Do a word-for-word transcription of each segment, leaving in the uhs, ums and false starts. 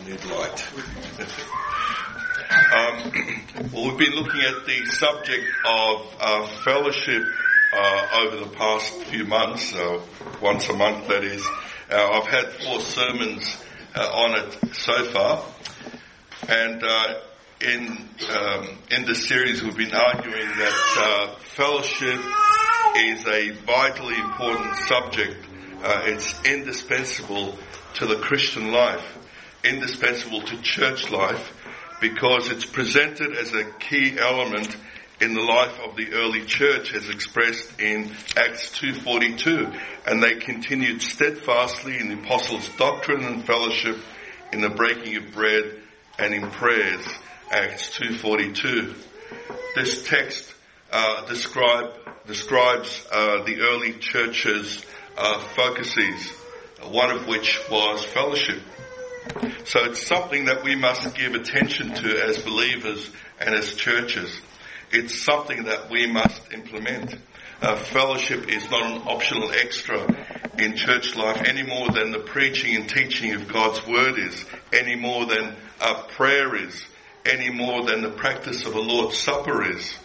need light. um, well, we've been looking at the subject of uh, fellowship uh, over the past few months, uh, once a month that is. Uh, I've had four sermons uh, on it so far, and uh, in um, in this series we've been arguing that uh, fellowship is a vitally important subject. Uh, it's indispensable to the Christian life, indispensable to church life, because it's presented as a key element in the life of the early church as expressed in Acts two forty-two. And they continued steadfastly in the apostles' doctrine and fellowship, in the breaking of bread and in prayers. Acts two forty-two. This text uh, describe, describes uh, the early church's uh, focuses, one of which was fellowship. So it's something that we must give attention to as believers and as churches. It's something that we must implement. Uh, fellowship is not an optional extra in church life any more than the preaching and teaching of God's Word is, any more than uh, prayer is, any more than the practice of the Lord's Supper is.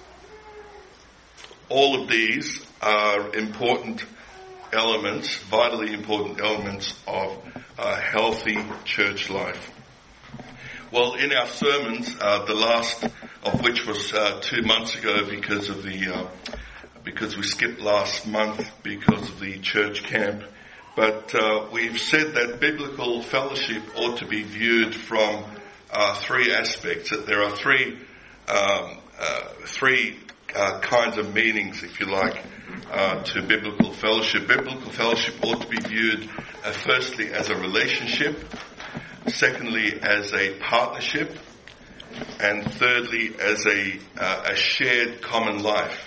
All of these are important elements, vitally important elements of uh, healthy church life. Well, in our sermons, uh, the last of which was uh, two months ago because of the uh, because we skipped last month because of the church camp, but uh, we've said that biblical fellowship ought to be viewed from uh, three aspects. That there are three um, uh, three uh, kinds of meanings, if you like, uh, to biblical fellowship. Biblical fellowship ought to be viewed uh, firstly as a relationship, secondly as a partnership, and thirdly as a uh, a shared common life.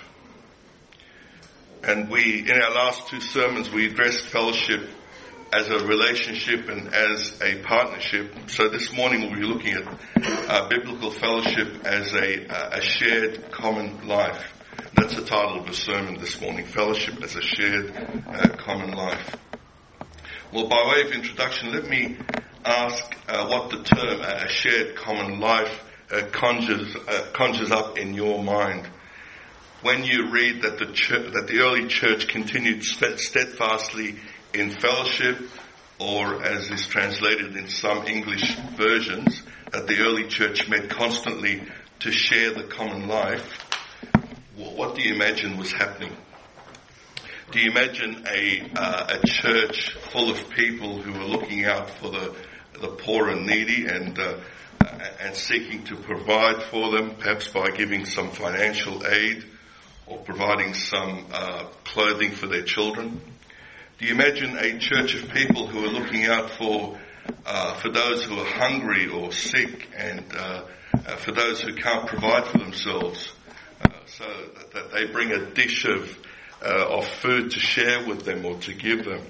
And we, in our last two sermons, we addressed fellowship as a relationship and as a partnership. So this morning we'll be looking at uh, biblical fellowship as a uh, a shared common life. That's the title of the sermon this morning: Fellowship as a shared uh, common life. Well, by way of introduction, let me ask uh, what the term uh, a shared common life uh, conjures uh, conjures up in your mind when you read that the church, that the early church continued steadfastly in fellowship, or as is translated in some English versions, that the early church met constantly to share the common life. Well, what do you imagine was happening? Do you imagine a uh, a church full of people who were looking out for the the poor and needy and uh, and seeking to provide for them, perhaps by giving some financial aid or providing some uh, clothing for their children? Do you imagine a church of people who are looking out for uh, for those who are hungry or sick, and uh, uh, for those who can't provide for themselves, uh, so that they bring a dish of uh, of food to share with them or to give them?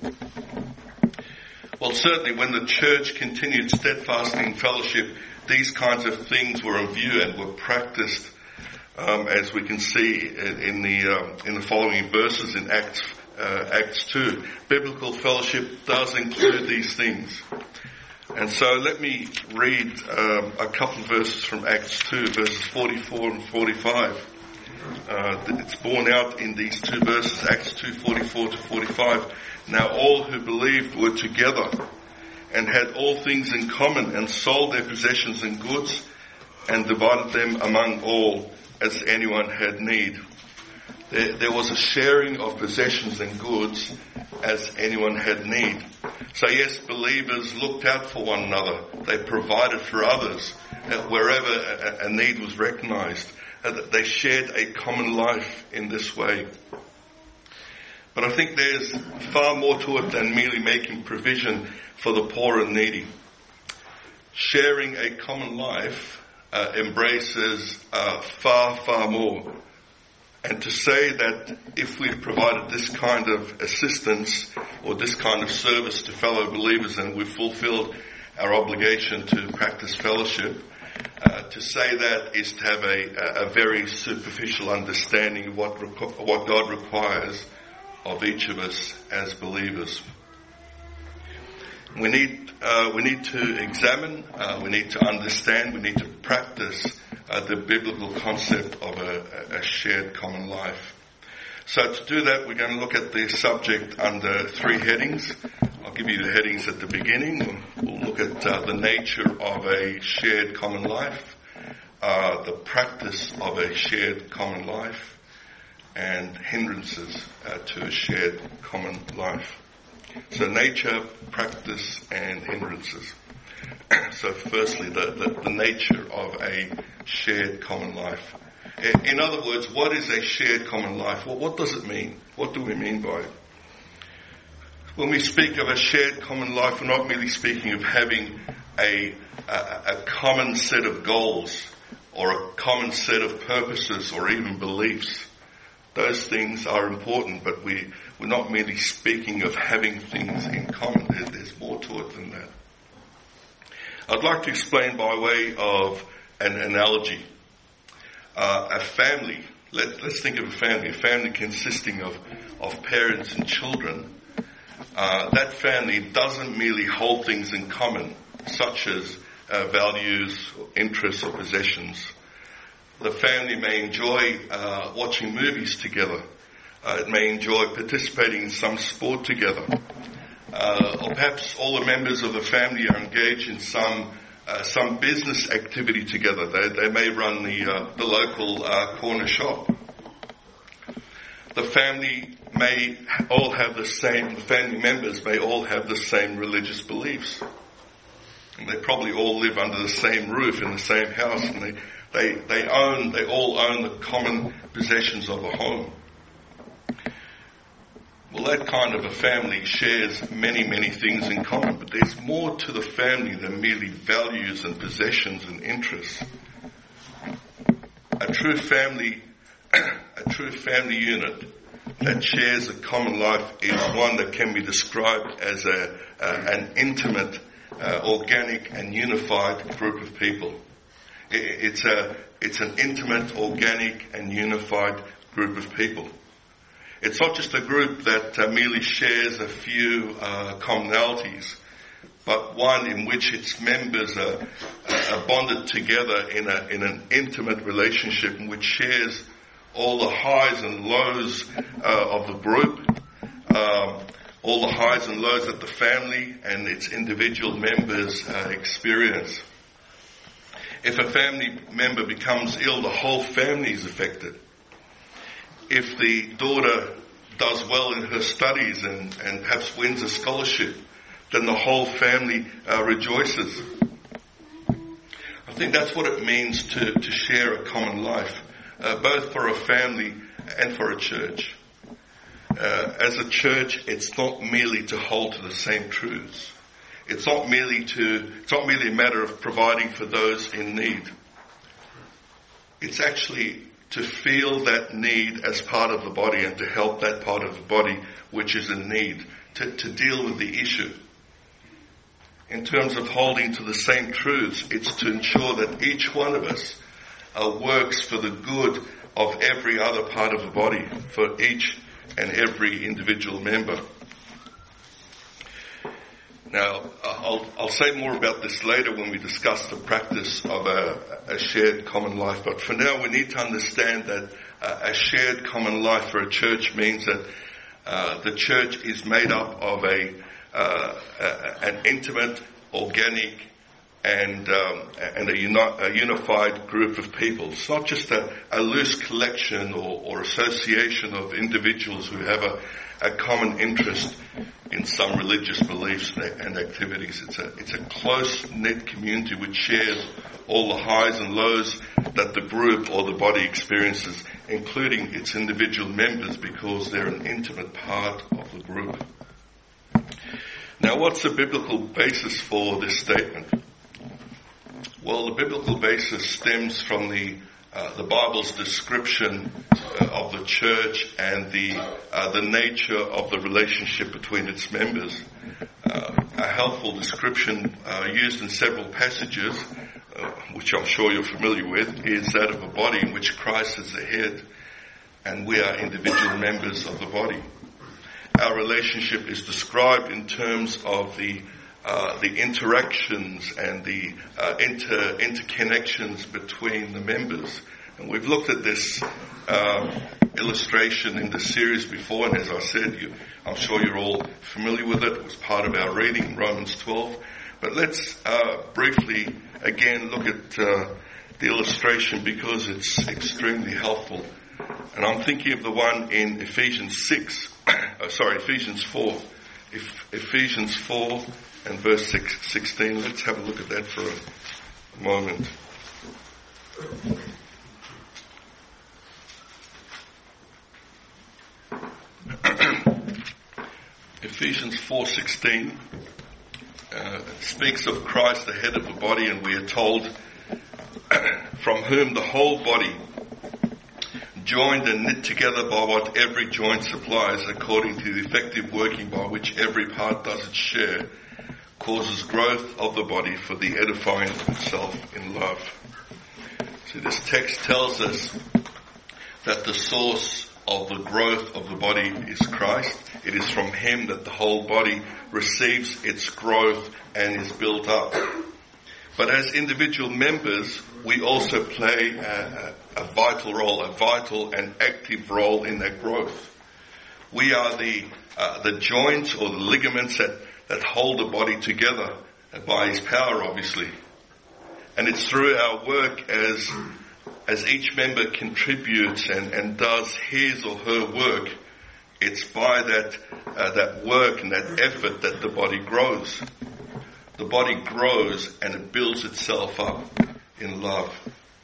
Well, certainly when the church continued steadfastly in fellowship, these kinds of things were in view and were practiced, um, as we can see in, in the um, in the following verses in Acts uh, Acts two. Biblical fellowship does include these things, and so let me read um, a couple of verses from Acts two, verses forty-four and forty-five. Uh, it's borne out in these two verses, Acts two forty-four to forty-five. Now all who believed were together and had all things in common, and sold their possessions and goods and divided them among all as anyone had need. There, there was a sharing of possessions and goods as anyone had need. So yes, believers looked out for one another. They provided for others uh, wherever a, a need was recognized. Uh, they shared a common life in this way. But I think there's far more to it than merely making provision for the poor and needy. Sharing a common life uh, embraces uh, far, far more. And to say that if we've provided this kind of assistance or this kind of service to fellow believers and we've fulfilled our obligation to practice fellowship, uh, to say that is to have a, a very superficial understanding of what requ- what God requires of each of us as believers. We need uh, we need to examine, uh, we need to understand, we need to practice uh, the biblical concept of a, a shared common life. So to do that, we're going to look at the subject under three headings. I'll give you the headings at the beginning. We'll look at uh, the nature of a shared common life, uh, the practice of a shared common life, and hindrances uh, to a shared common life. So nature, practice, and hindrances. So firstly, the, the, the nature of a shared common life. In other words, what is a shared common life? Well, what does it mean? What do we mean by it? When we speak of a shared common life, we're not merely speaking of having a, a, a common set of goals or a common set of purposes or even beliefs. Those things are important, but we, we're not merely speaking of having things in common. There, there's more to it than that. I'd like to explain by way of an analogy. Uh, a family, let, let's think of a family, a family consisting of, of parents and children. Uh, that family doesn't merely hold things in common, such as uh, values, or interests, or possessions. The family may enjoy uh, watching movies together. Uh, it may enjoy participating in some sport together. Uh, or perhaps all the members of the family are engaged in some uh, some business activity together. They, they may run the uh, the local uh, corner shop. The family may all have the same. The family members may all have the same religious beliefs, and they probably all live under the same roof in the same house, and they. They they own, they all own the common possessions of a home. Well, that kind of a family shares many, many things in common, but there's more to the family than merely values and possessions and interests. A true family, a true family unit that shares a common life is one that can be described as a, uh, an intimate, uh, organic and unified group of people. It's a, it's an intimate, organic, and unified group of people. It's not just a group that uh, merely shares a few uh, commonalities, but one in which its members are, are bonded together in a, in an intimate relationship, in which shares all the highs and lows uh, of the group, um, all the highs and lows that the family and its individual members uh, experience. If a family member becomes ill, the whole family is affected. If the daughter does well in her studies and, and perhaps wins a scholarship, then the whole family uh, rejoices. I think that's what it means to, to share a common life, uh, both for a family and for a church. Uh, as a church, it's not merely to hold to the same truths. It's not merely to, it's not merely a matter of providing for those in need. It's actually to feel that need as part of the body and to help that part of the body which is in need, to, to deal with the issue. In terms of holding to the same truths, it's to ensure that each one of us uh, works for the good of every other part of the body, for each and every individual member. Now, I'll, I'll say more about this later when we discuss the practice of a, a shared common life. But for now, we need to understand that uh, a shared common life for a church means that uh, the church is made up of a, uh, a an intimate, organic, and um, and a, uni- a unified group of people. It's not just a, a loose collection or, or association of individuals who have a, a common interest in some religious beliefs and activities. It's a, it's a close-knit community which shares all the highs and lows that the group or the body experiences, including its individual members, because they're an intimate part of the group. Now, what's the biblical basis for this statement? Well, the biblical basis stems from the uh, the Bible's description uh, of the church and the uh, the nature of the relationship between its members. Uh, a helpful description uh, used in several passages, uh, which I'm sure you're familiar with, is that of a body in which Christ is the head and we are individual members of the body. Our relationship is described in terms of the uh, the interactions and the uh, inter interconnections between the members. And we've looked at this um, illustration in the series before, and as I said, you, I'm sure you're all familiar with it. It was part of our reading in Romans twelve. But let's uh, briefly again look at uh, the illustration because it's extremely helpful. And I'm thinking of the one in Ephesians six, oh, sorry, Ephesians four. If, Ephesians four and verse six, sixteen. Let's have a look at that for a moment. Ephesians four sixteen uh, speaks of Christ, the head of the body, and we are told, from whom the whole body, joined and knit together by what every joint supplies, according to the effective working by which every part does its share, causes growth of the body for the edifying of itself in love. So this text tells us that the source of the growth of the body is Christ. It is from Him that the whole body receives its growth and is built up. But as individual members, we also play a, a, a vital role, a vital and active role in that growth. We are the uh, the joints or the ligaments that, that hold the body together by His power, obviously. And it's through our work as as each member contributes and, and does his or her work, it's by that uh, that work and that effort that the body grows. The body grows and it builds itself up in love.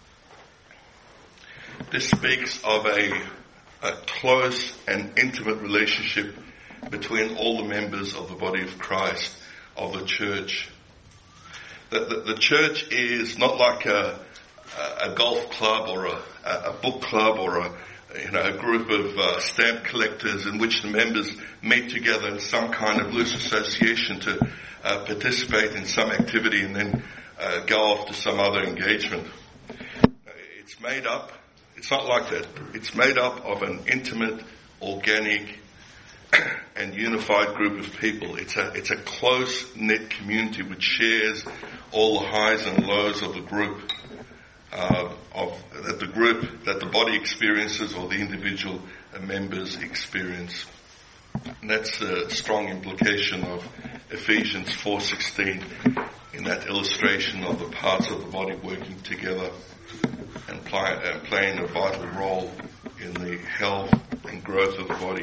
This speaks of a, a close and intimate relationship between all the members of the body of Christ, of the church. The, the, the church is not like a, a golf club or a, a book club or a, you know, a group of uh, stamp collectors in which the members meet together in some kind of loose association to uh, participate in some activity and then uh, go off to some other engagement. It's made up, it's not like that. It's made up of an intimate, organic, and unified group of people. It's a, it's a close-knit community which shares all the highs and lows of the group. Uh, of that the group, that the body experiences or the individual uh, members experience. And that's a strong implication of Ephesians four sixteen in that illustration of the parts of the body working together and play, uh, playing a vital role in the health and growth of the body.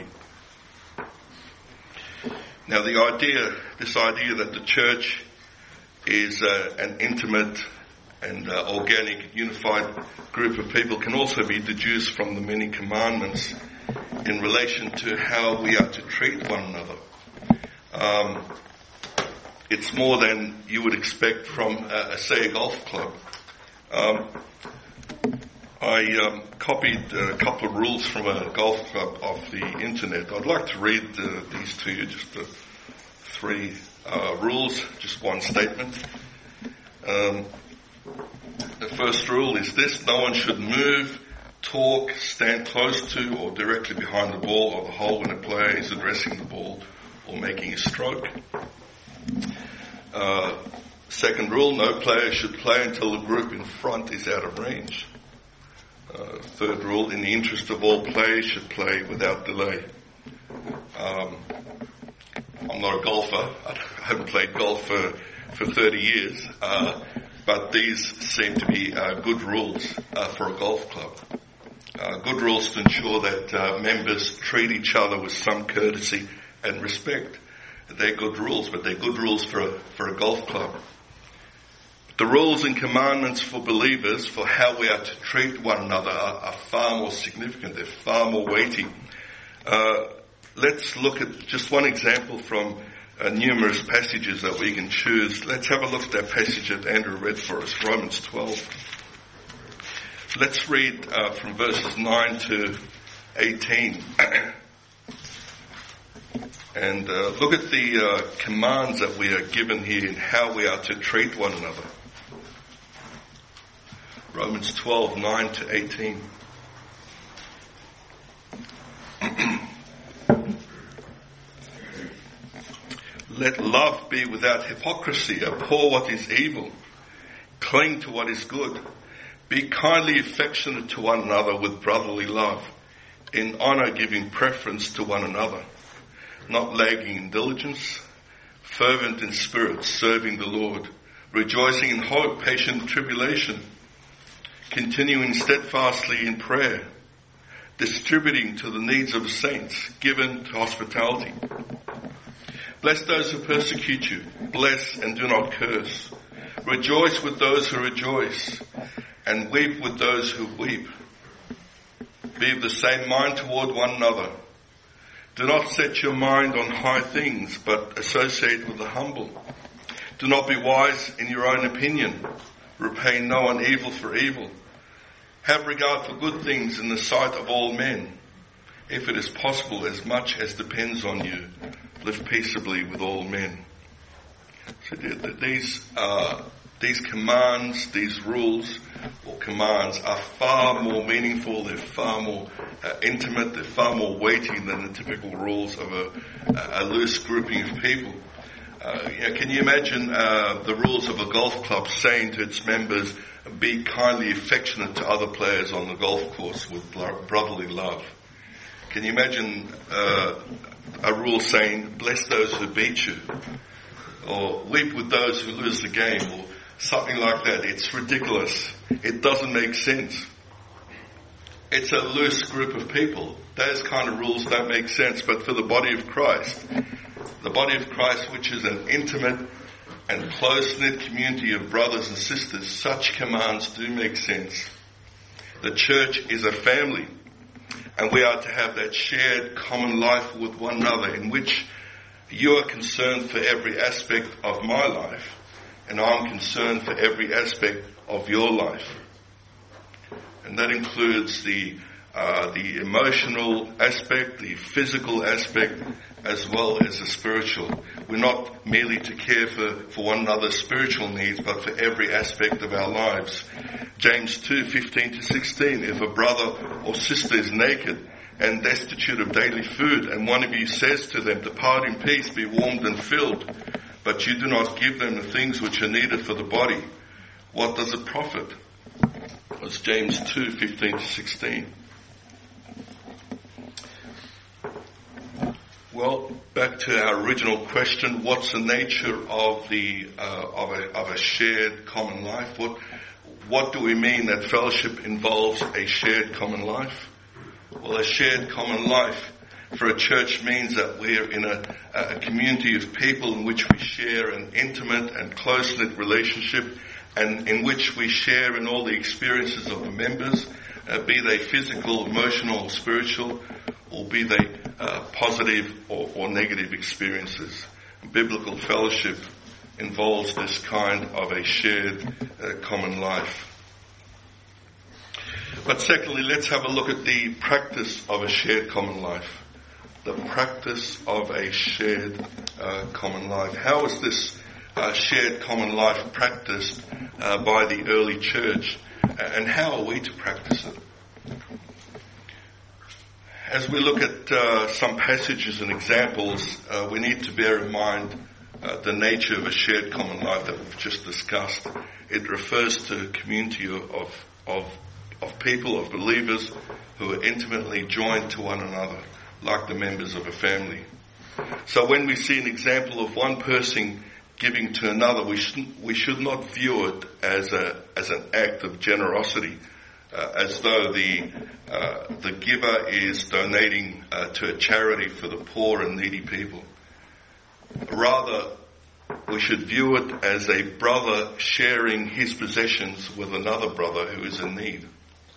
Now the idea, this idea that the church is uh, an intimate and uh, organic, unified group of people can also be deduced from the many commandments in relation to how we are to treat one another. Um, it's more than you would expect from, uh, a, say, a golf club. Um, I um, copied a couple of rules from a golf club off the internet. I'd like to read uh, these to you, just the three uh, rules, just one statement. Um, The first rule is this: no one should move, talk, stand close to or directly behind the ball or the hole when a player is addressing the ball or making a stroke. Uh, second rule, no player should play until the group in front is out of range. Uh, third rule, in the interest of all players, should play without delay. Um, I'm not a golfer. I haven't played golf for, for thirty years. Uh, But these seem to be uh, good rules uh, for a golf club. Uh, good rules to ensure that uh, members treat each other with some courtesy and respect. They're good rules, but they're good rules for a, for a golf club. The rules and commandments for believers for how we are to treat one another are, are far more significant. They're far more weighty. Uh, let's look at just one example from Uh, numerous passages that we can choose. Let's have a look at that passage that Andrew read for us, Romans twelve. Let's read uh, from verses nine to eighteen. And uh, look at the uh, commands that we are given here in how we are to treat one another. Romans twelve, nine to eighteen. Let love be without hypocrisy. Abhor what is evil. Cling to what is good. Be kindly affectionate to one another with brotherly love, in honour giving preference to one another, not lagging in diligence, fervent in spirit, serving the Lord, rejoicing in hope, patient in tribulation, continuing steadfastly in prayer, distributing to the needs of the saints, given to hospitality. Bless those who persecute you. Bless and do not curse. Rejoice with those who rejoice, and weep with those who weep. Be of the same mind toward one another. Do not set your mind on high things, but associate with the humble. Do not be wise in your own opinion. Repay no one evil for evil. Have regard for good things in the sight of all men. If it is possible, as much as depends on you, live peaceably with all men. So these uh, these commands, these rules or commands are far more meaningful, they're far more uh, intimate, they're far more weighty than the typical rules of a, a loose grouping of people. Uh, you know, can you imagine uh, the rules of a golf club saying to its members, be kindly affectionate to other players on the golf course with brotherly love? Can you imagine uh, a rule saying, bless those who beat you, or weep with those who lose the game, or something like that? It's ridiculous. It doesn't make sense. It's a loose group of people. Those kind of rules don't make sense. But for the body of Christ, the body of Christ, which is an intimate and close-knit community of brothers and sisters, such commands do make sense. The church is a family, and we are to have that shared common life with one another, in which you are concerned for every aspect of my life, and I'm concerned for every aspect of your life. And that includes the uh, the emotional aspect, the physical aspect, as well as the spiritual. We're not merely to care for, for one another's spiritual needs, but for every aspect of our lives. James two, fifteen to sixteen, if a brother or sister is naked and destitute of daily food, and one of you says to them, depart in peace, be warmed and filled, but you do not give them the things which are needed for the body, what does it profit? It's James two, fifteen to sixteen. Well, back to our original question, what's the nature of the uh, of a of a shared common life? What what do we mean that fellowship involves a shared common life? Well, a shared common life for a church means that we're in a, a community of people in which we share an intimate and close-knit relationship, and in which we share in all the experiences of the members, uh, be they physical, emotional, spiritual, or be they uh, positive or, or negative experiences. Biblical fellowship involves this kind of a shared uh, common life. But secondly, let's have a look at the practice of a shared common life. The practice of a shared uh, common life. How is this uh, shared common life practiced uh, by the early church, and how are we to practice it? As we look at uh, some passages and examples, uh, we need to bear in mind uh, the nature of a shared common life that we've just discussed. It refers to a community of, of, of people, of believers, who are intimately joined to one another, like the members of a family. So when we see an example of one person giving to another, we should, we should not view it as a as an act of generosity, uh, as though the uh, the giver is donating uh, to a charity for the poor and needy people. Rather, we should view it as a brother sharing his possessions with another brother who is in need.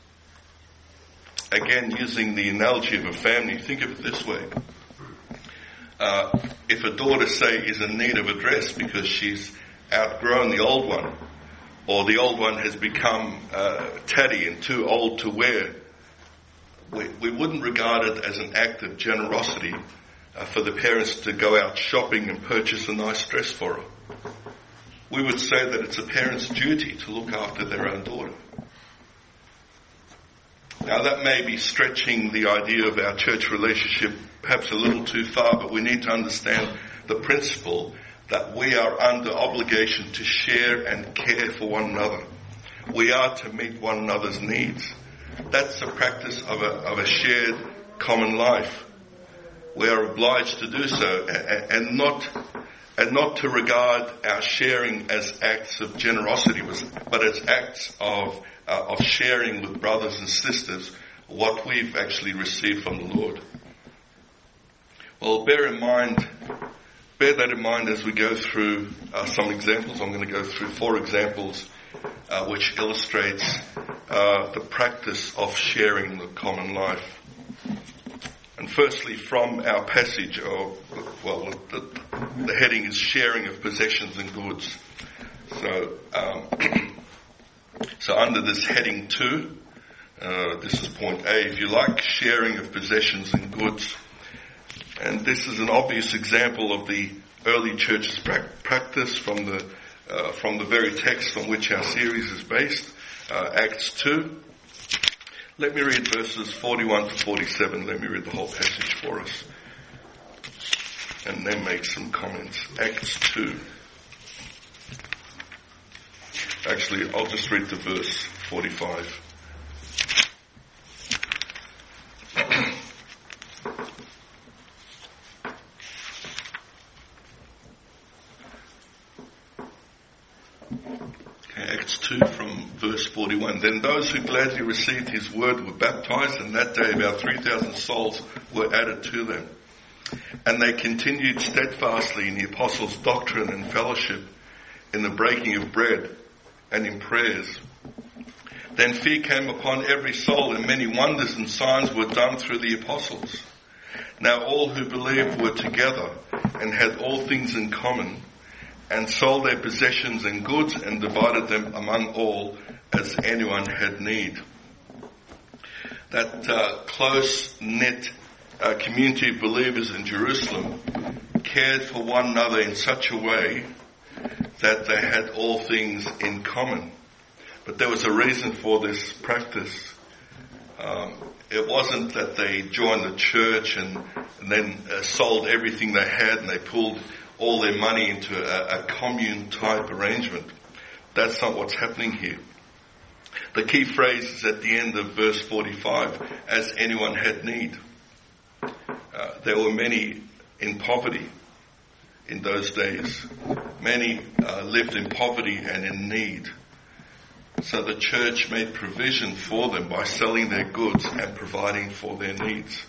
Again, using the analogy of a family, think of it this way. Uh, if a daughter, say, is in need of a dress because she's outgrown the old one, or the old one has become uh, tatty and too old to wear, we, we wouldn't regard it as an act of generosity uh, for the parents to go out shopping and purchase a nice dress for her. We would say that it's a parent's duty to look after their own daughter. Now, that may be stretching the idea of our church relationship perhaps a little too far, but we need to understand the principle that we are under obligation to share and care for one another. We are to meet one another's needs. That's the practice of a, of a shared common life. We are obliged to do so, and, and not and not to regard our sharing as acts of generosity, but as acts of uh, of sharing with brothers and sisters what we've actually received from the Lord. Well, bear in mind, bear that in mind as we go through uh, some examples. I'm going to go through four examples uh, which illustrates uh, the practice of sharing the common life. And firstly, from our passage, or well, the, the heading is sharing of possessions and goods. So, um, so under this heading two, uh, this is point A, if you like, sharing of possessions and goods. And this is an obvious example of the early church's pra- practice from the uh, from the very text on which our series is based, uh, Acts two. Let me read verses forty-one to forty-seven. Let me read the whole passage for us, and then make some comments. Acts two. Actually, I'll just read to verse forty-five. Acts two from verse forty-one. Then those who gladly received his word were baptized, and that day about three thousand souls were added to them. And they continued steadfastly in the apostles' doctrine and fellowship, in the breaking of bread, and in prayers. Then fear came upon every soul, and many wonders and signs were done through the apostles. Now all who believed were together, and had all things in common, and sold their possessions and goods, and divided them among all as anyone had need. That uh, close-knit uh, community of believers in Jerusalem cared for one another in such a way that they had all things in common. But there was a reason for this practice. Um, it wasn't that they joined the church and, and then uh, sold everything they had and they pulled all their money into a, a commune type arrangement. That's not what's happening here. The key phrase is at the end of verse forty-five, as anyone had need. Uh, there were many in poverty in those days. Many uh, lived in poverty and in need. So the church made provision for them by selling their goods and providing for their needs.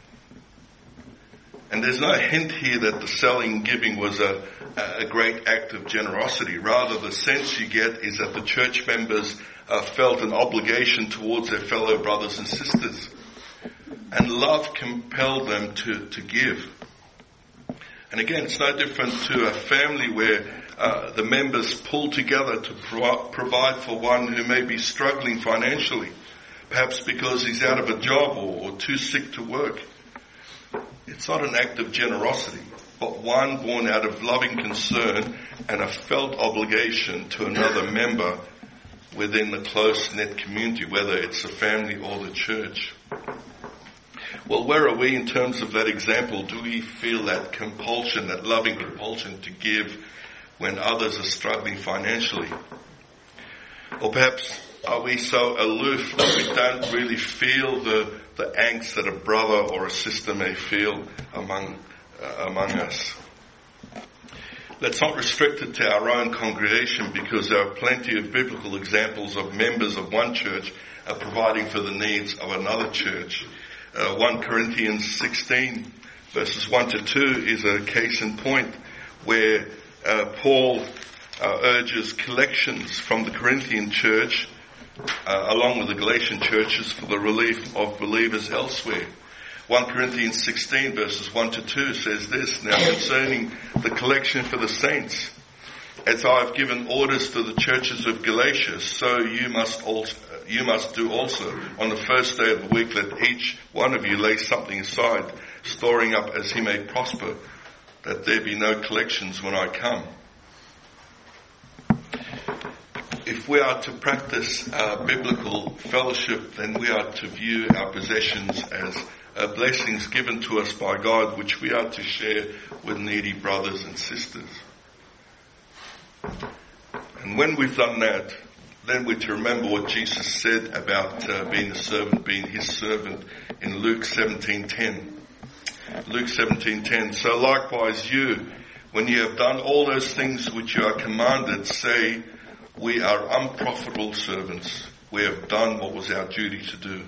And there's no hint here that the selling and giving was a, a great act of generosity. Rather, the sense you get is that the church members uh, felt an obligation towards their fellow brothers and sisters. And love compelled them to, to give. And again, it's no different to a family where uh, the members pull together to pro- provide for one who may be struggling financially, perhaps because he's out of a job or, or too sick to work. It's not an act of generosity, but one born out of loving concern and a felt obligation to another member within the close-knit community, whether it's the family or the church. Well, where are we in terms of that example? Do we feel that compulsion, that loving compulsion to give when others are struggling financially? Or perhaps are we so aloof that we don't really feel the, the angst that a brother or a sister may feel among, uh, among us? Let's not restrict it to our own congregation, because there are plenty of biblical examples of members of one church uh, providing for the needs of another church. Uh, First Corinthians sixteen verses one to two is a case in point where uh, Paul uh, urges collections from the Corinthian church uh, along with the Galatian churches for the relief of believers elsewhere. First Corinthians sixteen verses one to two says this: Now concerning the collection for the saints, as I have given orders to the churches of Galatia, so you must also You must do also. On the first day of the week, let each one of you lay something aside, storing up as he may prosper, that there be no collections when I come. If we are to practice uh, biblical fellowship, then we are to view our possessions as uh, blessings given to us by God, which we are to share with needy brothers and sisters. And when we've done that, then we're to remember what Jesus said about uh, being a servant, being his servant in Luke seventeen ten. Luke seventeen ten. So likewise you, when you have done all those things which you are commanded, say, we are unprofitable servants. We have done what was our duty to do.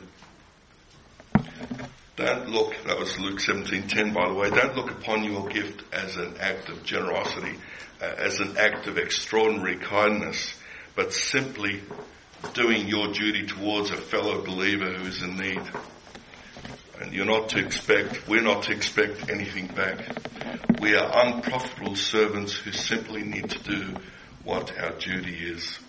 Don't look, that was Luke seventeen ten by the way, don't look upon your gift as an act of generosity, uh, as an act of extraordinary kindness, but simply doing your duty towards a fellow believer who is in need. And you're not to expect, we're not to expect anything back. We are unprofitable servants who simply need to do what our duty is.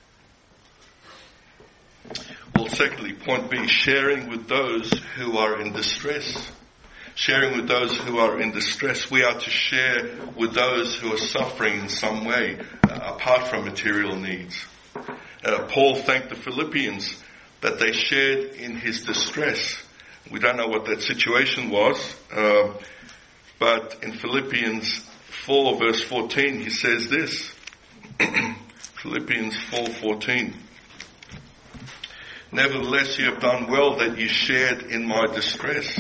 Well, secondly, point B, sharing with those who are in distress. Sharing with those who are in distress. We are to share with those who are suffering in some way, uh, apart from material needs. Uh, Paul thanked the Philippians that they shared in his distress. We don't know what that situation was, uh, but in Philippians four verse fourteen he says this. Philippians four fourteen. Nevertheless, you have done well that you shared in my distress.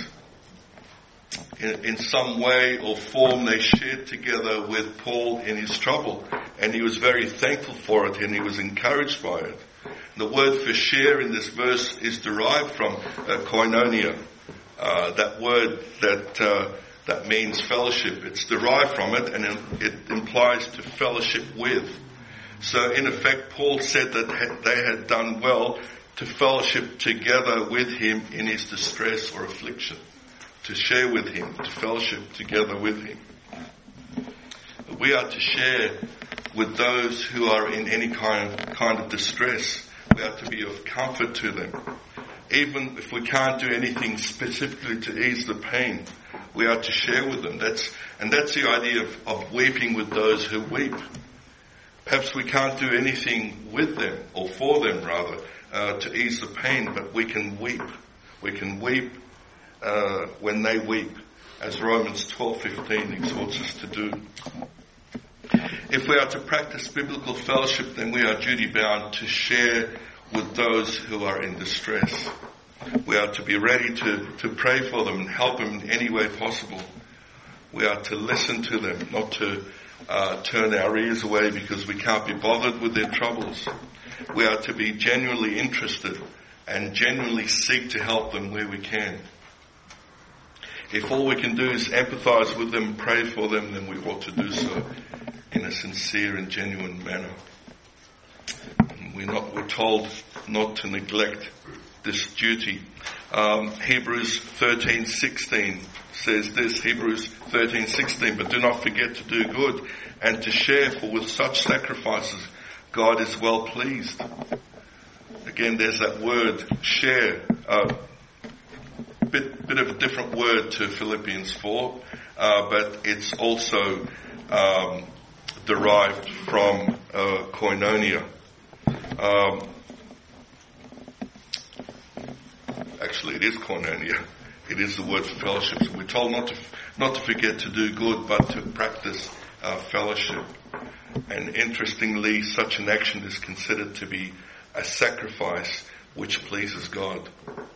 In, in some way or form, they shared together with Paul in his trouble, and he was very thankful for it, and he was encouraged by it. The word for share in this verse is derived from uh, koinonia, uh, that word that uh, that means fellowship. It's derived from it, and it, it implies to fellowship with. So, in effect, Paul said that they had done well to fellowship together with him in his distress or affliction, to share with him, to fellowship together with him. We are to share with those who are in any kind, kind of distress. We are to be of comfort to them. Even if we can't do anything specifically to ease the pain, we are to share with them. That's, and that's the idea of, of weeping with those who weep. Perhaps we can't do anything with them, or for them rather, uh, to ease the pain, but we can weep. We can weep uh, when they weep, as Romans twelve fifteen exhorts us to do. If we are to practice biblical fellowship, then we are duty bound to share with those who are in distress. We are to be ready to, to pray for them and help them in any way possible. We are to listen to them, not to uh, turn our ears away because we can't be bothered with their troubles. We are to be genuinely interested and genuinely seek to help them where we can. If all we can do is empathize with them, pray for them, then we ought to do so in a sincere and genuine manner. We're not, we're told not to neglect this duty. Um, Hebrews thirteen sixteen says this, Hebrews thirteen sixteen, but do not forget to do good and to share, for with such sacrifices God is well pleased. Again, there's that word, share, uh, bit, bit of a different word to Philippians four, uh, but it's also um, derived from uh, koinonia. Um, actually, it is koinonia. It is the word for fellowship. So we're told not to not to forget to do good, but to practice uh, fellowship. And interestingly, such an action is considered to be a sacrifice which pleases God.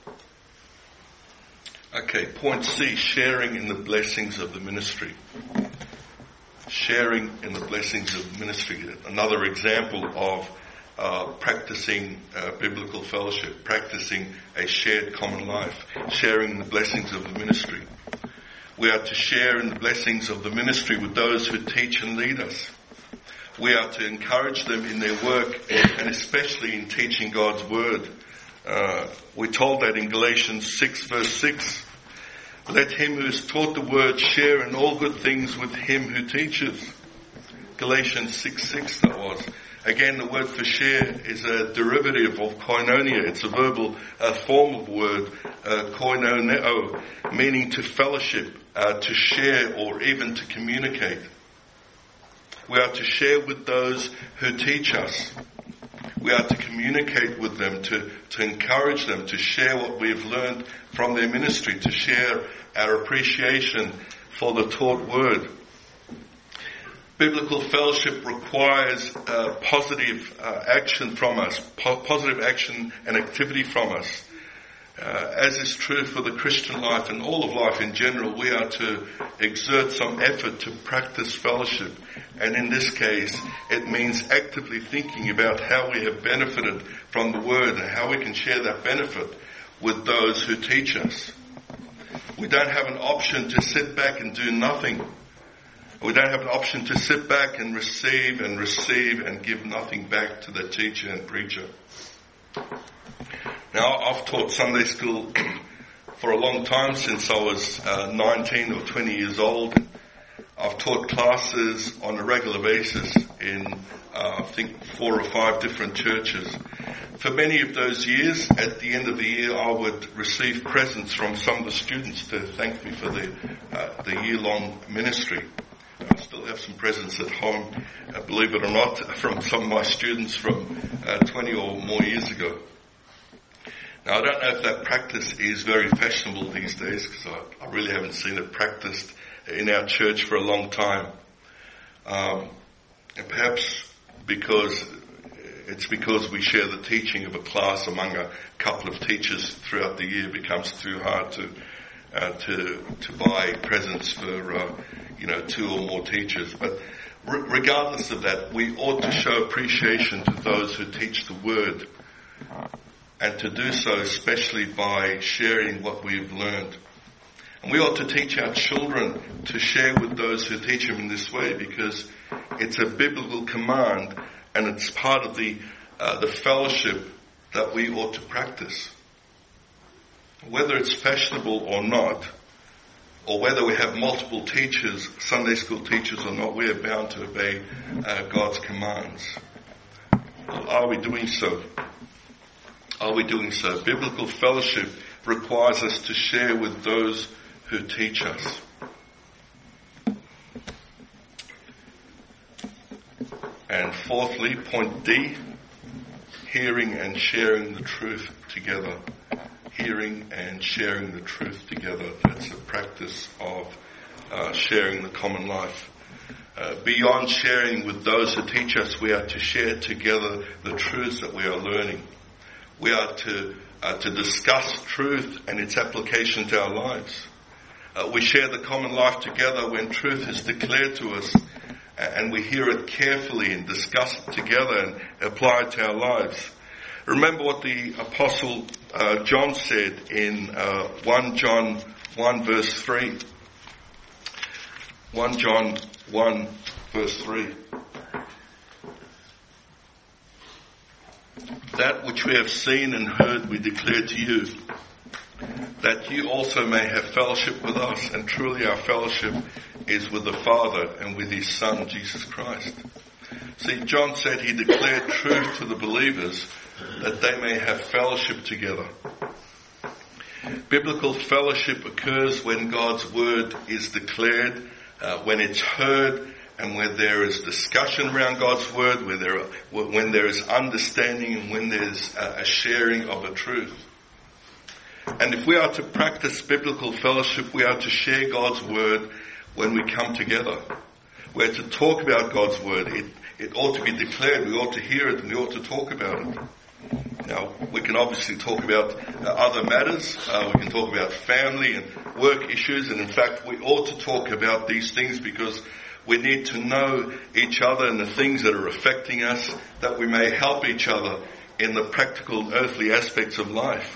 Okay, point C, sharing in the blessings of the ministry. Sharing in the blessings of the ministry. Another example of uh, practicing uh, biblical fellowship, practicing a shared common life, sharing the blessings of the ministry. We are to share in the blessings of the ministry with those who teach and lead us. We are to encourage them in their work, and especially in teaching God's word. Uh, we're told that in Galatians six verse six. Let him who is taught the word share in all good things with him who teaches. Galatians six six that was. Again, the word for share is a derivative of koinonia. It's a verbal uh, form of word, uh, koinoneo, meaning to fellowship, uh, to share, or even to communicate. We are to share with those who teach us. We are to communicate with them, to, to encourage them, to share what we have learned from their ministry, to share our appreciation for the taught word. Biblical fellowship requires uh, positive uh, action from us, po- positive action and activity from us. Uh, as is true for the Christian life and all of life in general, we are to exert some effort to practice fellowship. And in this case, it means actively thinking about how we have benefited from the Word and how we can share that benefit with those who teach us. We don't have an option to sit back and do nothing. We don't have an option to sit back and receive and receive and give nothing back to the teacher and preacher. Now, I've taught Sunday school for a long time, since I was uh, nineteen or twenty years old. I've taught classes on a regular basis in, uh, I think, four or five different churches. For many of those years, at the end of the year, I would receive presents from some of the students to thank me for the, uh, the year-long ministry. I still have some presents at home, uh, believe it or not, from some of my students from uh, twenty or more years ago. Now, I don't know if that practice is very fashionable these days, because I, I really haven't seen it practiced in our church for a long time. Um, and perhaps because it's because we share the teaching of a class among a couple of teachers throughout the year, it becomes too hard to uh, to to buy presents for uh, you know two or more teachers. But re- regardless of that, we ought to show appreciation to those who teach the Word, and to do so especially by sharing what we've learned. And we ought to teach our children to share with those who teach them in this way, because it's a biblical command and it's part of the uh, the fellowship that we ought to practice. Whether it's fashionable or not, or whether we have multiple teachers, Sunday school teachers or not, we are bound to obey uh, God's commands. Well, are we doing so? Are we doing so? Biblical fellowship requires us to share with those who teach us. And fourthly, point D, hearing and sharing the truth together. Hearing and sharing the truth together. That's a practice of uh, sharing the common life. Uh, beyond sharing with those who teach us, we are to share together the truths that we are learning. We are to uh, to discuss truth and its application to our lives. Uh, we share the common life together when truth is declared to us, and we hear it carefully and discuss it together and apply it to our lives. Remember what the Apostle uh, John said in uh, First John one verse three. First John one verse three. That which we have seen and heard we declare to you, that you also may have fellowship with us. And truly our fellowship is with the Father and with His Son, Jesus Christ. See, John said he declared truth to the believers that they may have fellowship together. Biblical fellowship occurs when God's Word is declared, uh, when it's heard, and where there is discussion around God's Word, where there are, when there is understanding, and when there's a sharing of the truth. And if we are to practice biblical fellowship, we are to share God's Word when we come together. We're to talk about God's Word. It, it ought to be declared. We ought to hear it, and we ought to talk about it. Now, we can obviously talk about uh, other matters. Uh, we can talk about family and work issues. And in fact, we ought to talk about these things because we need to know each other and the things that are affecting us, that we may help each other in the practical earthly aspects of life.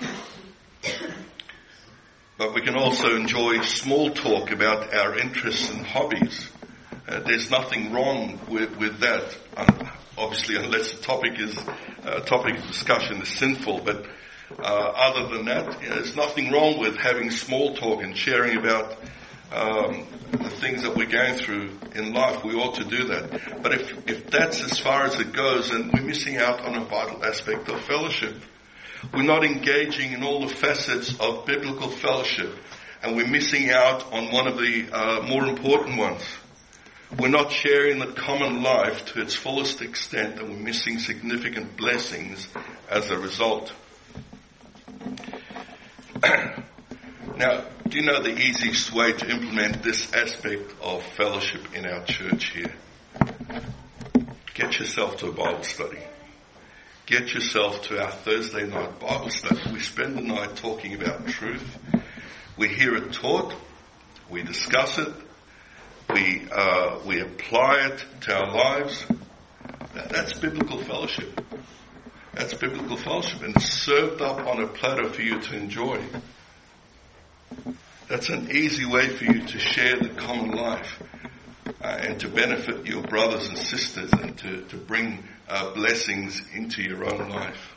But we can also enjoy small talk about our interests and hobbies. Uh, there's nothing wrong with, with that, um, obviously, unless the topic is uh, topic of discussion is sinful. But uh, other than that, you know, there's nothing wrong with having small talk and sharing about um, the things that we're going through in life. We ought to do that. But if if that's as far as it goes, then we're missing out on a vital aspect of fellowship. We're not engaging in all the facets of biblical fellowship, and we're missing out on one of the uh, more important ones. we're not sharing the common life to its fullest extent, and we're missing significant blessings as a result. Now, do you know the easiest way to implement this aspect of fellowship in our church here? Get yourself to a Bible study. Get yourself to our Thursday night Bible study. We spend the night talking about truth. We hear it taught. We discuss it. We uh, we apply it to our lives. That's biblical fellowship. That's biblical fellowship, and it's served up on a platter for you to enjoy. That's an easy way for you to share the common life uh, and to benefit your brothers and sisters and to, to bring uh, blessings into your own life.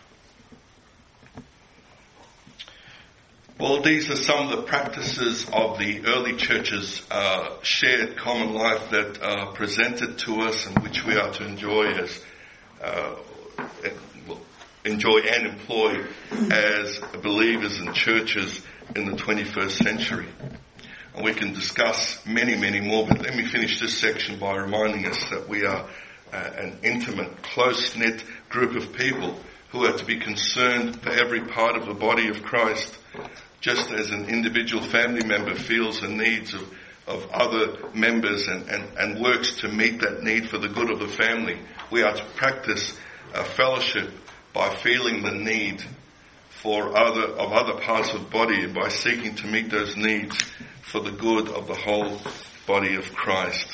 Well, these are some of the practices of the early church's uh, shared common life that are presented to us and which we are to enjoy as uh, enjoy and employ as believers and churches in the twenty-first century. And we can discuss many, many more, but let me finish this section by reminding us that we are uh, an intimate, close-knit group of people who are to be concerned for every part of the body of Christ, just as an individual family member feels the needs of, of other members and, and, and works to meet that need for the good of the family. We are to practice uh, fellowship by feeling the need for other of other parts of the body and by seeking to meet those needs for the good of the whole body of Christ.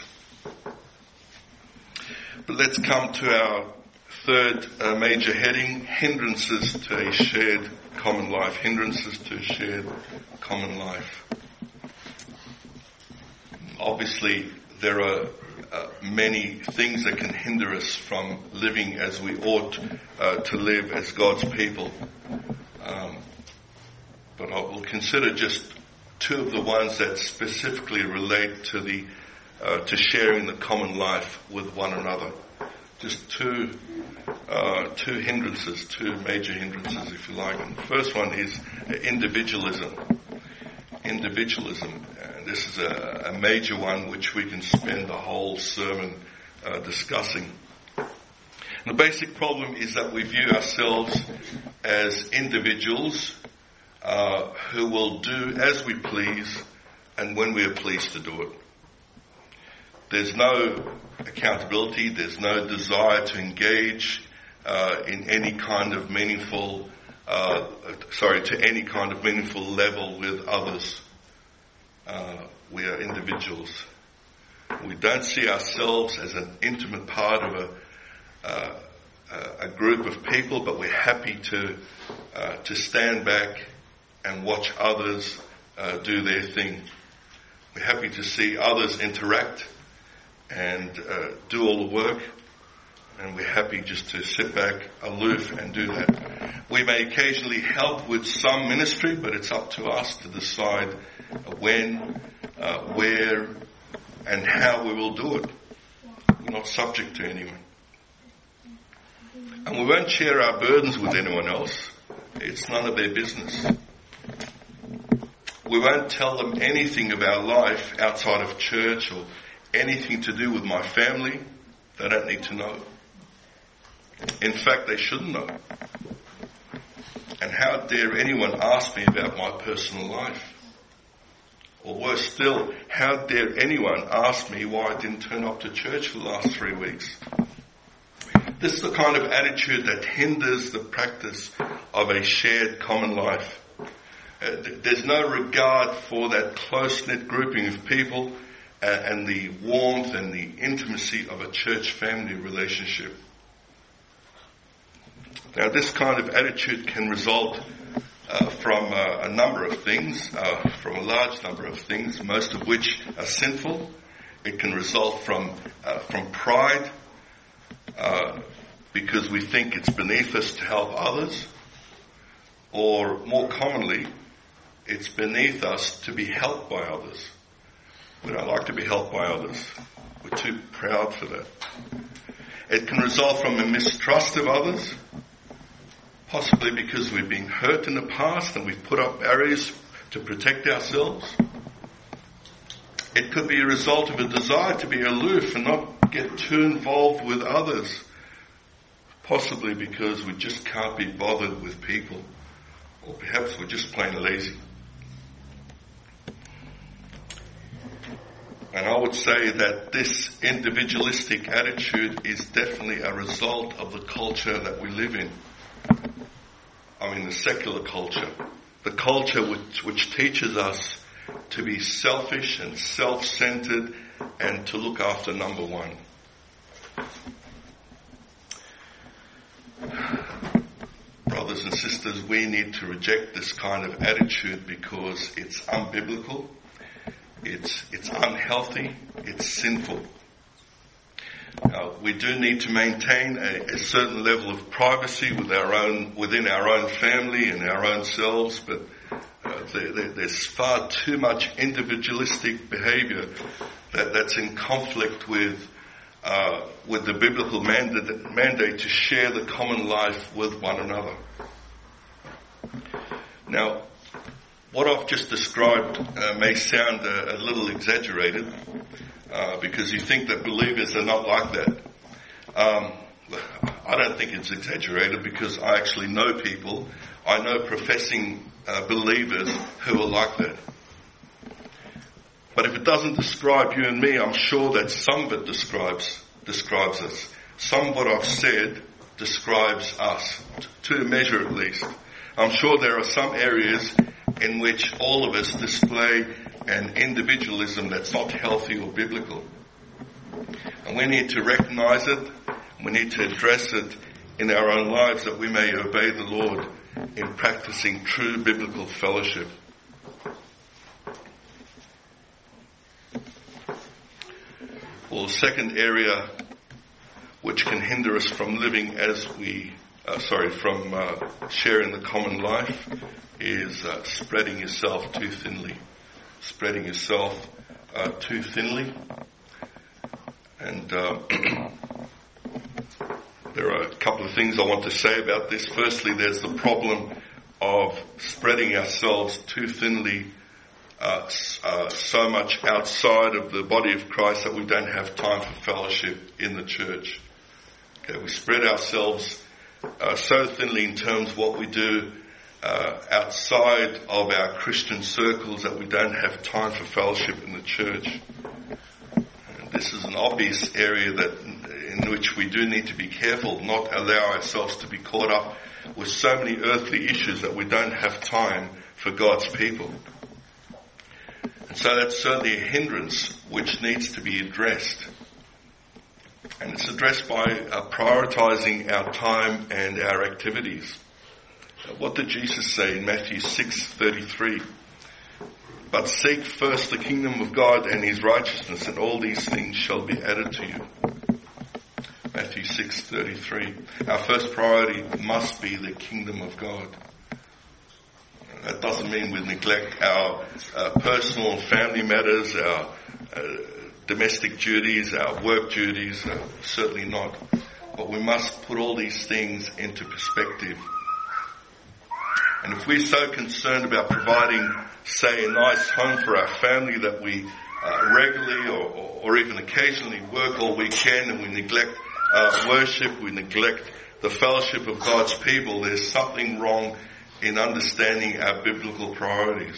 But let's come to our third uh, major heading, hindrances to a shared common life. Hindrances to a shared common life. Obviously, there are uh, many things that can hinder us from living as we ought uh, to live as God's people. Um, but I will consider just two of the ones that specifically relate to the uh, to sharing the common life with one another. Just two uh, two hindrances, two major hindrances, if you like. And the first one is individualism. Individualism. Uh, this is a, a major one which we can spend the whole sermon uh, discussing. The basic problem is that we view ourselves as individuals uh, who will do as we please and when we are pleased to do it. There's no accountability, there's no desire to engage uh, in any kind of meaningful, uh, sorry, to any kind of meaningful level with others. Uh, we are individuals. We don't see ourselves as an intimate part of a Uh, a group of people, but we're happy to uh, to stand back and watch others uh, do their thing. We're happy to see others interact and uh, do all the work, and we're happy just to sit back aloof and do that. We may occasionally help with some ministry, but it's up to us to decide when, uh, where, and how we will do it. We're not subject to anyone. And we won't share our burdens with anyone else. It's none of their business. We won't tell them anything of our life outside of church or anything to do with my family. They don't need to know. In fact, they shouldn't know. And how dare anyone ask me about my personal life? Or worse still, how dare anyone ask me why I didn't turn up to church for the last three weeks? This is the kind of attitude that hinders the practice of a shared common life. Uh, th- there's no regard for that close-knit grouping of people uh, and the warmth and the intimacy of a church-family relationship. Now, this kind of attitude can result uh, from uh, a number of things, uh, from a large number of things, most of which are sinful. It can result from uh, from pride, Uh, because we think it's beneath us to help others, or more commonly, it's beneath us to be helped by others. We don't like to be helped by others. We're too proud for that. It can result from a mistrust of others, possibly because we've been hurt in the past and we've put up barriers to protect ourselves. It could be a result of a desire to be aloof and not get too involved with others. Possibly because we just can't be bothered with people. Or perhaps we're just plain lazy. And I would say that this individualistic attitude is definitely a result of the culture that we live in. I mean the secular culture. The culture which, which teaches us to be selfish and self-centered and to look after number one. Brothers and sisters, we need to reject this kind of attitude because it's unbiblical, it's, it's unhealthy, it's sinful. Uh, we do need to maintain a, a certain level of privacy with our own, within our own family and our own selves, but uh, there, there, there's far too much individualistic behavior that, that's in conflict with uh, with the biblical mandate, mandate to share the common life with one another. Now, what I've just described uh, may sound a, a little exaggerated. Uh, because you think that believers are not like that. Um, I don't think it's exaggerated because I actually know people, I know professing uh, believers who are like that. But if it doesn't describe you and me, I'm sure that some of it describes describes us. Some of what I've said describes us, to a measure at least. I'm sure there are some areas in which all of us display an individualism that's not healthy or biblical. And we need to recognize it, we need to address it in our own lives that we may obey the Lord in practicing true biblical fellowship. Well, the second area which can hinder us from living as we, uh, sorry, from uh, sharing the common life is uh, spreading yourself too thinly. Spreading yourself uh, too thinly. And uh, there are a couple of things I want to say about this. Firstly, there's the problem of spreading ourselves too thinly uh, uh, so much outside of the body of Christ that we don't have time for fellowship in the church. Okay, we spread ourselves uh, so thinly in terms of what we do Uh, outside of our Christian circles that we don't have time for fellowship in the church. And this is an obvious area that in which we do need to be careful, not allow ourselves to be caught up with so many earthly issues that we don't have time for God's people. And so that's certainly a hindrance which needs to be addressed. And it's addressed by uh, prioritizing our time and our activities. What did Jesus say in Matthew six thirty-three? But seek first the kingdom of God and his righteousness, and all these things shall be added to you. Matthew six thirty-three. Our first priority must be the kingdom of God. That doesn't mean we neglect our uh, personal and family matters, our uh, domestic duties, our work duties, uh, certainly not. But we must put all these things into perspective. And if we're so concerned about providing, say, a nice home for our family that we uh, regularly or, or, or even occasionally work all weekend and we neglect uh, worship, we neglect the fellowship of God's people, there's something wrong in understanding our biblical priorities.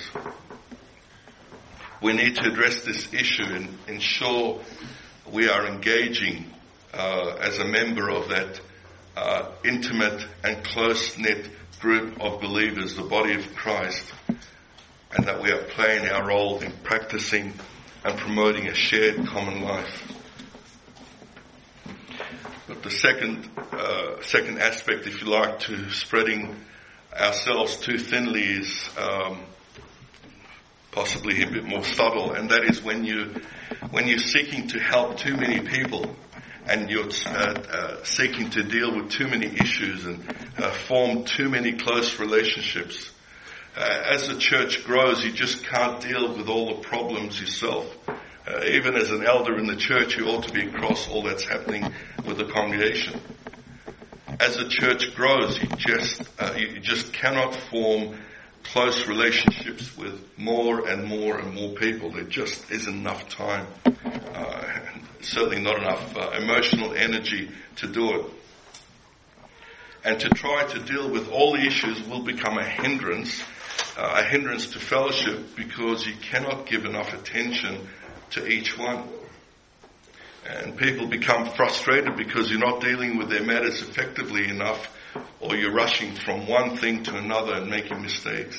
We need to address this issue and ensure we are engaging uh, as a member of that uh, intimate and close-knit group of believers, the body of Christ, and that we are playing our role in practicing and promoting a shared common life. But the second uh, second aspect, if you like, to spreading ourselves too thinly is um, possibly a bit more subtle, and that is when you when you're seeking to help too many people and you're uh, uh, seeking to deal with too many issues and uh, form too many close relationships. Uh, as the church grows, you just can't deal with all the problems yourself. Uh, even as an elder in the church, you ought to be across all that's happening with the congregation. As the church grows, you just uh, you just cannot form close relationships with more and more and more people. There just isn't enough time, uh, certainly not enough uh, emotional energy to do it. And to try to deal with all the issues will become a hindrance, uh, a hindrance to fellowship, because you cannot give enough attention to each one. And people become frustrated because you're not dealing with their matters effectively enough, or you're rushing from one thing to another and making mistakes.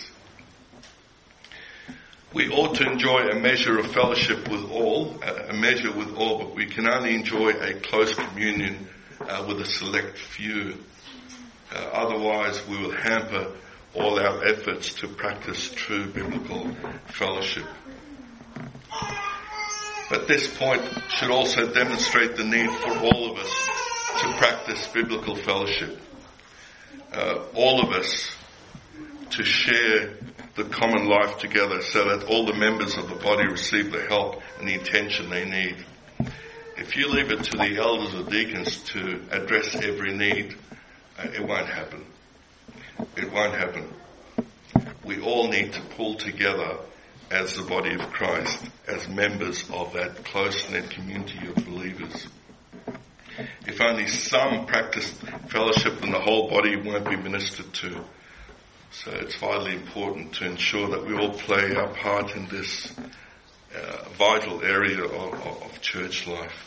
We ought to enjoy a measure of fellowship with all, a measure with all, but we can only enjoy a close communion uh, with a select few. Uh, otherwise, we will hamper all our efforts to practice true biblical fellowship. But this point should also demonstrate the need for all of us to practice biblical fellowship. Uh, all of us to share the common life together so that all the members of the body receive the help and the attention they need. If you leave it to the elders or deacons to address every need, uh, it won't happen. It won't happen. We all need to pull together as the body of Christ, as members of that close-knit community of believers. If only some practice fellowship, then the whole body won't be ministered to. So it's vitally important to ensure that we all play our part in this uh, vital area of, of church life.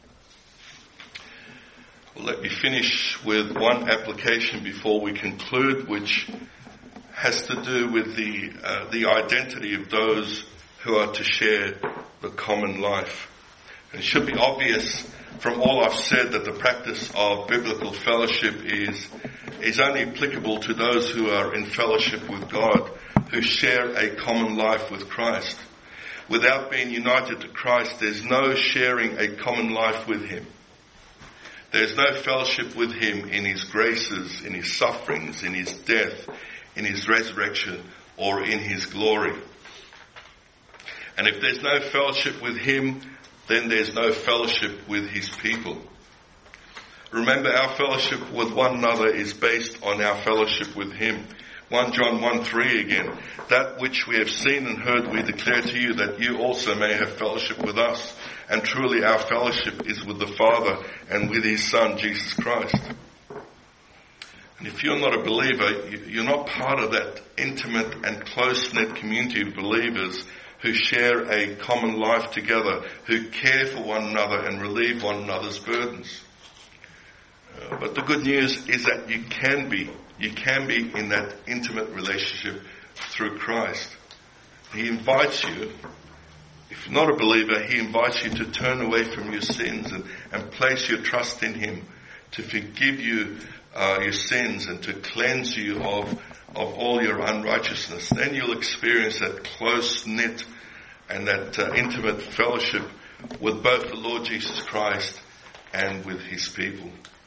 Well, let me finish with one application before we conclude, which has to do with the uh, the identity of those who are to share the common life. And it should be obvious from all I've said that the practice of biblical fellowship is is only applicable to those who are in fellowship with God, who share a common life with Christ. Without being united to Christ, there's no sharing a common life with Him. There's no fellowship with Him in His graces, in His sufferings, in His death, in His resurrection, or in His glory. And if there's no fellowship with Him, then there's no fellowship with His people. Remember, our fellowship with one another is based on our fellowship with Him. First John one three again. That which we have seen and heard we declare to you, that you also may have fellowship with us. And truly our fellowship is with the Father and with His Son, Jesus Christ. And if you're not a believer, you're not part of that intimate and close-knit community of believers who share a common life together, who care for one another and relieve one another's burdens. Uh, but the good news is that you can be, you can be in that intimate relationship through Christ. He invites you, if you're not a believer, He invites you to turn away from your sins and, and place your trust in Him to forgive you uh, your sins and to cleanse you of, of all your unrighteousness. Then you'll experience that close-knit and that uh, intimate fellowship with both the Lord Jesus Christ and with His people.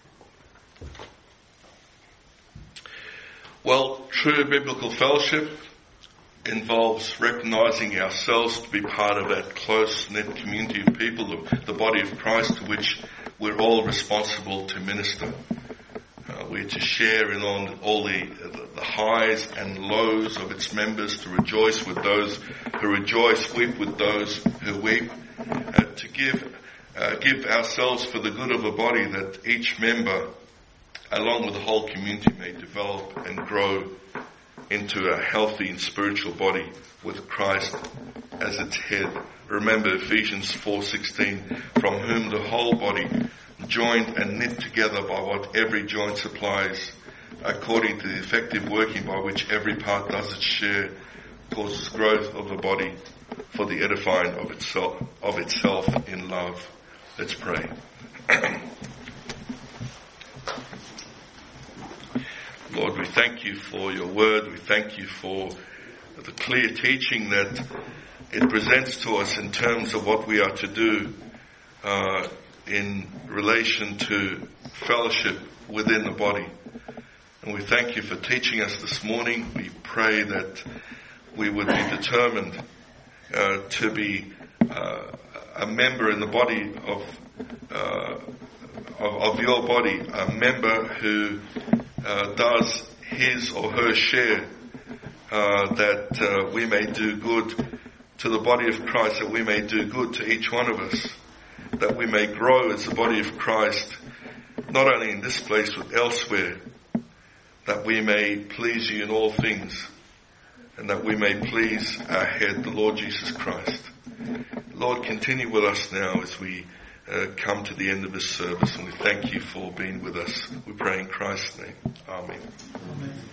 Well, true biblical fellowship involves recognizing ourselves to be part of that close-knit community of people, the, the body of Christ, to which we're all responsible to minister. Uh, we're to share in all, all the, the highs and lows of its members, to rejoice with those who rejoice, weep with those who weep, uh, to give uh, give ourselves for the good of the body, that each member, along with the whole community, may develop and grow into a healthy and spiritual body with Christ as its head. Remember Ephesians four sixteen, from whom the whole body, joined and knit together by what every joint supplies, according to the effective working by which every part does its share, causes growth of the body for the edifying of itself, of itself in love. Let's pray. Lord, we thank you for your word. We thank you for the clear teaching that it presents to us in terms of what we are to do uh, in relation to fellowship within the body. And we thank you for teaching us this morning. We pray that we would be determined uh, to be uh, a member in the body of, uh, of of your body, a member who uh, does his or her share uh, that uh, we may do good to the body of Christ, that we may do good to each one of us, that we may grow as the body of Christ, not only in this place but elsewhere, that we may please you in all things, and that we may please our head, the Lord Jesus Christ. Lord, continue with us now as we uh, come to the end of this service, and we thank you for being with us. We pray in Christ's name. Amen. Amen.